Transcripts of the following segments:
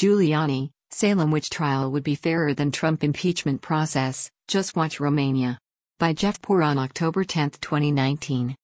Giuliani, Salem witch trial would be fairer than Trump impeachment process, just watch Romania. By Jeff Poor on October 10, 2019.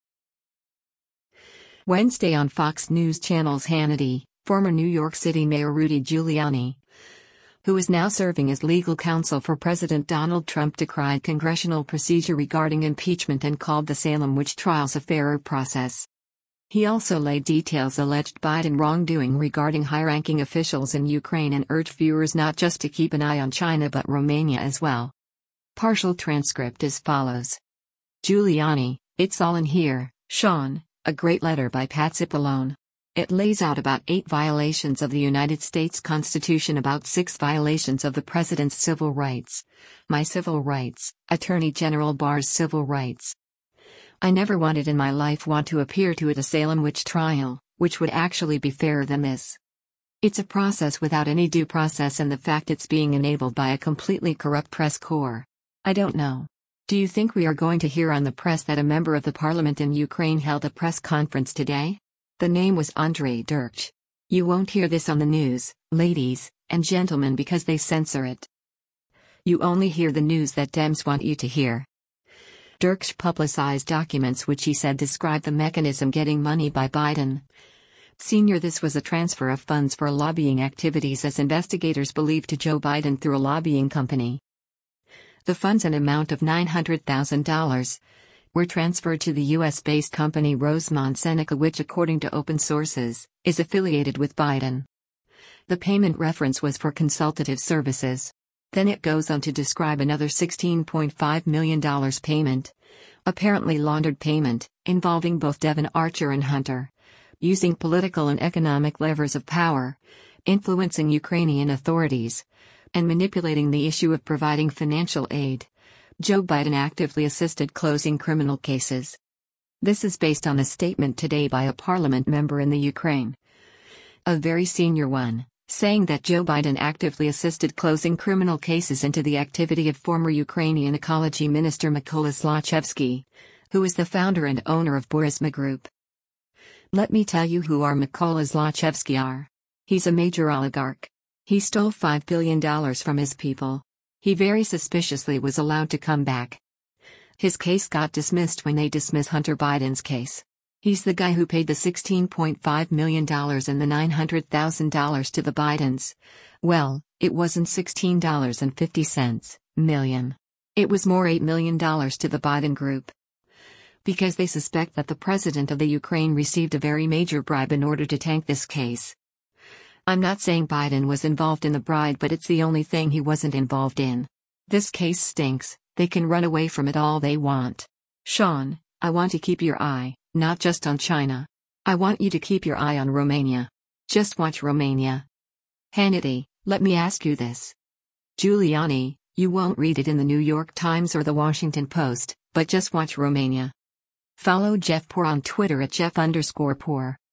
Wednesday on Fox News Channel's Hannity, former New York City Mayor Rudy Giuliani, who is now serving as legal counsel for President Donald Trump, decried congressional procedure regarding impeachment and called the Salem witch trials a fairer process. He also laid details alleged Biden wrongdoing regarding high-ranking officials in Ukraine and urged viewers not just to keep an eye on China but Romania as well. Partial transcript as follows. Giuliani, it's all in here, Sean, a great letter by Pat Cipollone. It lays out about 8 violations of the United States Constitution, about 6 violations of the President's civil rights, my civil rights, Attorney General Barr's civil rights. I never wanted in my life to appear to at a Salem witch trial, which would actually be fairer than this. It's a process without any due process, and the fact it's being enabled by a completely corrupt press corps. I don't know. Do you think we are going to hear on the press that a member of the parliament in Ukraine held a press conference today? The name was Andrei Derkach. You won't hear this on the news, ladies and gentlemen, because they censor it. You only hear the news that Dems want you to hear. Derkach publicized documents which he said describe the mechanism getting money by Biden Sr. This was a transfer of funds for lobbying activities, as investigators believe, to Joe Biden through a lobbying company. The funds, an amount of $900,000, were transferred to the U.S.-based company Rosemont Seneca, which, according to open sources, is affiliated with Biden. The payment reference was for consultative services. Then it goes on to describe another $16.5 million payment, apparently laundered payment, involving both Devon Archer and Hunter, using political and economic levers of power, influencing Ukrainian authorities, and manipulating the issue of providing financial aid. Joe Biden actively assisted closing criminal cases. This is based on a statement today by a parliament member in the Ukraine, a very senior one, saying that Joe Biden actively assisted closing criminal cases into the activity of former Ukrainian Ecology Minister Mykola Zlochevsky, who is the founder and owner of Burisma Group. Let me tell you who our Mykola Zlochevsky are. He's a major oligarch. He stole $5 billion from his people. He very suspiciously was allowed to come back. His case got dismissed when they dismiss Hunter Biden's case. He's the guy who paid the $16.5 million and the $900,000 to the Bidens. Well, it wasn't $16.50 million. It was more $8 million to the Biden group. Because they suspect that the president of the Ukraine received a very major bribe in order to tank this case. I'm not saying Biden was involved in the bribe, but it's the only thing he wasn't involved in. This case stinks. They can run away from it all they want. Sean, I want to keep your eye, not just on China. I want you to keep your eye on Romania. Just watch Romania. Hannity, let me ask you this. Giuliani, you won't read it in the New York Times or the Washington Post, but just watch Romania. Follow Jeff Poor on Twitter at Jeff_Poor.